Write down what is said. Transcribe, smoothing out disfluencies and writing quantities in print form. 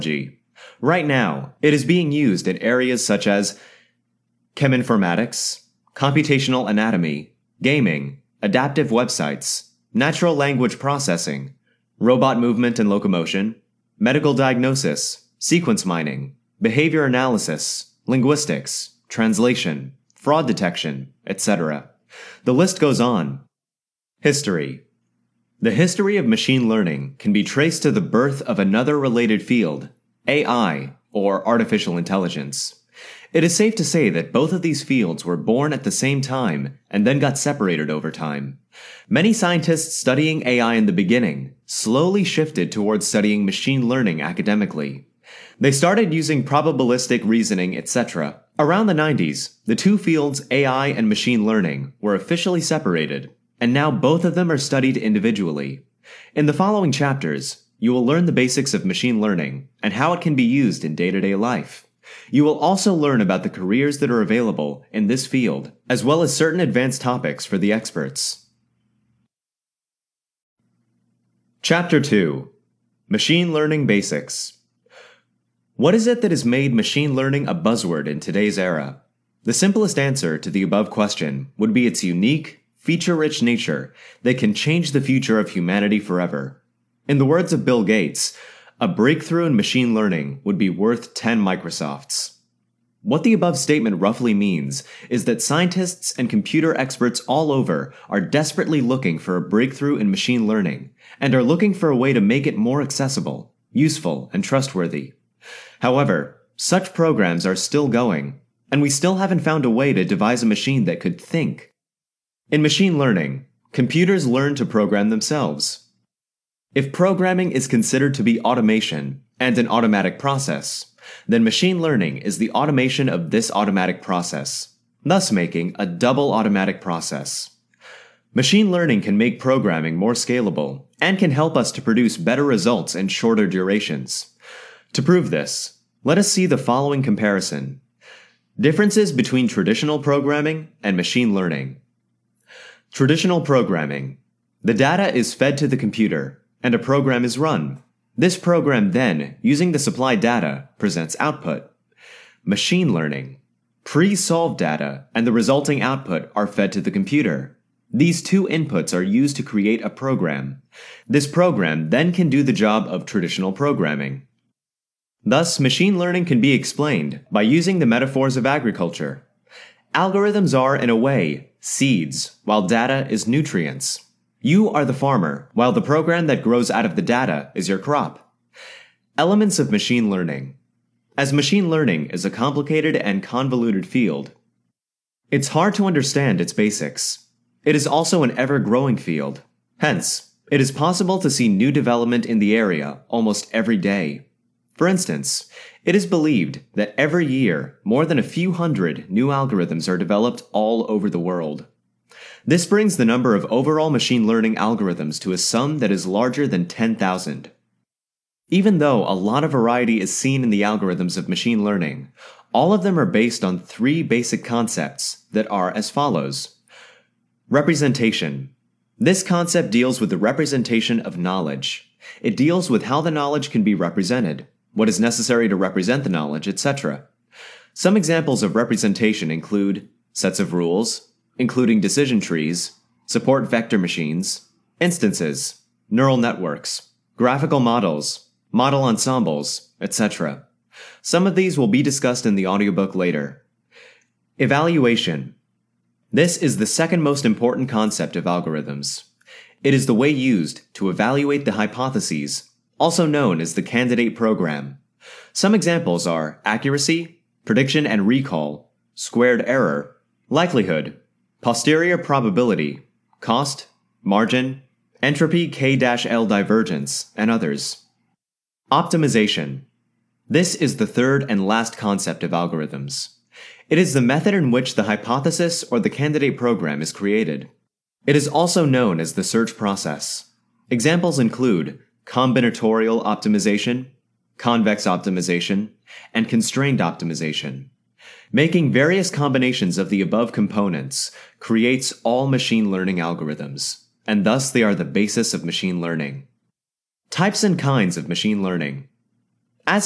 Right now, it is being used in areas such as cheminformatics, computational anatomy, gaming, adaptive websites, natural language processing, robot movement and locomotion, medical diagnosis, sequence mining, behavior analysis, linguistics, translation, fraud detection, etc. The list goes on. History. The history of machine learning can be traced to the birth of another related field, AI, or artificial intelligence. It is safe to say that both of these fields were born at the same time and then got separated over time. Many scientists studying AI in the beginning slowly shifted towards studying machine learning academically. They started using probabilistic reasoning, etc. Around the 90s, the two fields AI and machine learning were officially separated, and now both of them are studied individually. In the following chapters, you will learn the basics of machine learning and how it can be used in day-to-day life. You will also learn about the careers that are available in this field, as well as certain advanced topics for the experts. Chapter 2. Machine Learning Basics. What is it that has made machine learning a buzzword in today's era? The simplest answer to the above question would be its unique, feature-rich nature that can change the future of humanity forever. In the words of Bill Gates, a breakthrough in machine learning would be worth 10 Microsofts. What the above statement roughly means is that scientists and computer experts all over are desperately looking for a breakthrough in machine learning and are looking for a way to make it more accessible, useful, and trustworthy. However, such programs are still going, and we still haven't found a way to devise a machine that could think. In machine learning, computers learn to program themselves. If programming is considered to be automation and an automatic process, then machine learning is the automation of this automatic process, thus making a double automatic process. Machine learning can make programming more scalable and can help us to produce better results in shorter durations. To prove this, let us see the following comparison. Differences between traditional programming and machine learning. Traditional programming. The data is fed to the computer, and a program is run. This program then, using the supplied data, presents output. Machine learning. Pre-solved data and the resulting output are fed to the computer. These two inputs are used to create a program. This program then can do the job of traditional programming. Thus, machine learning can be explained by using the metaphors of agriculture. Algorithms are, in a way, seeds, while data is nutrients. You are the farmer, while the program that grows out of the data is your crop. Elements of machine learning. As machine learning is a complicated and convoluted field, it's hard to understand its basics. It is also an ever-growing field. Hence, it is possible to see new development in the area almost every day. For instance, it is believed that every year, more than a few hundred new algorithms are developed all over the world. This brings the number of overall machine learning algorithms to a sum that is larger than 10,000. Even though a lot of variety is seen in the algorithms of machine learning, all of them are based on three basic concepts that are as follows. Representation. This concept deals with the representation of knowledge. It deals with how the knowledge can be represented, what is necessary to represent the knowledge, etc. Some examples of representation include sets of rules, including decision trees, support vector machines, instances, neural networks, graphical models, model ensembles, etc. Some of these will be discussed in the audiobook later. Evaluation. This is the second most important concept of algorithms. It is the way used to evaluate the hypotheses, also known as the candidate program. Some examples are accuracy, prediction and recall, squared error, likelihood, posterior probability, cost, margin, entropy K-L divergence, and others. Optimization. This is the third and last concept of algorithms. It is the method in which the hypothesis or the candidate program is created. It is also known as the search process. Examples include combinatorial optimization, convex optimization, and constrained optimization. Making various combinations of the above components creates all machine learning algorithms, and thus they are the basis of machine learning. Types and kinds of machine learning.